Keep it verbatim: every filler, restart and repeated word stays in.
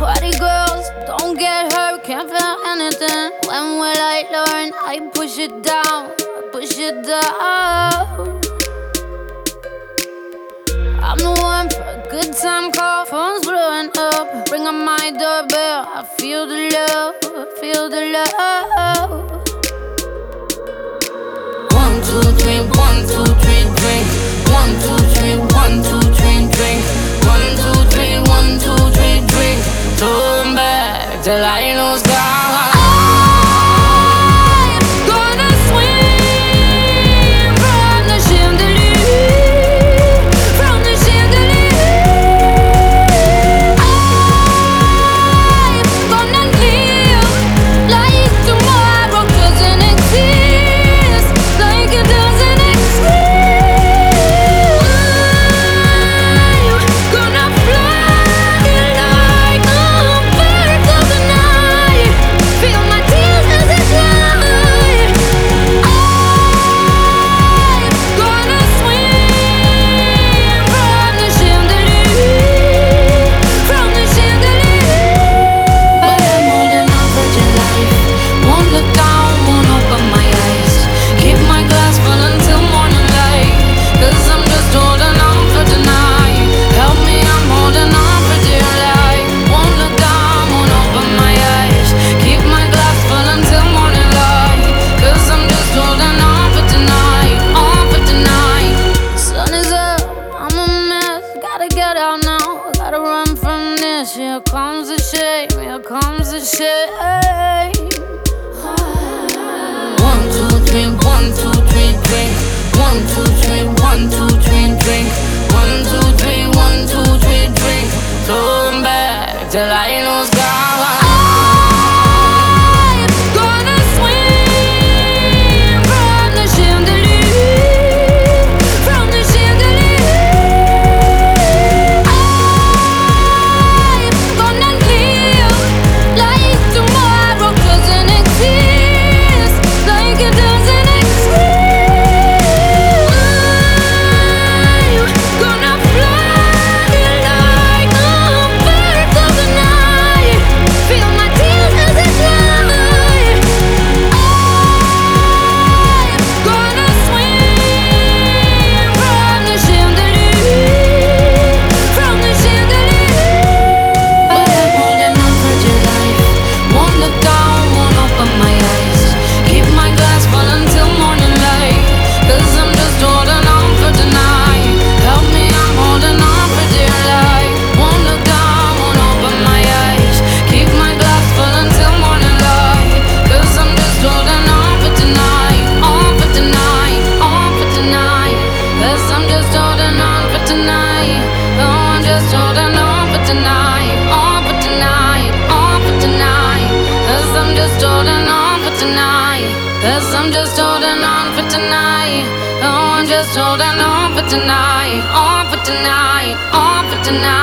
Party girls, don't get hurt, can't feel anything. When will I learn? I push it down, push it down. I'm the one for a good time call, phone's blowing up. Ring on my doorbell, I feel the love, I feel the love. One, two, three, one, two, three, drink. One, two, three, one, two, three, drink. One, two, three, one, two, three, drink. Turn back till I lose God. Here comes the shame, here comes the shame. One, two, three, one, two, three, drink. One, two, three, one, two, three, drink. One, two, three, one, two, three, drink. Turn back till I lose God. Cause I'm just holding on for tonight. Oh, I'm just holding on for tonight. On for tonight. On for tonight.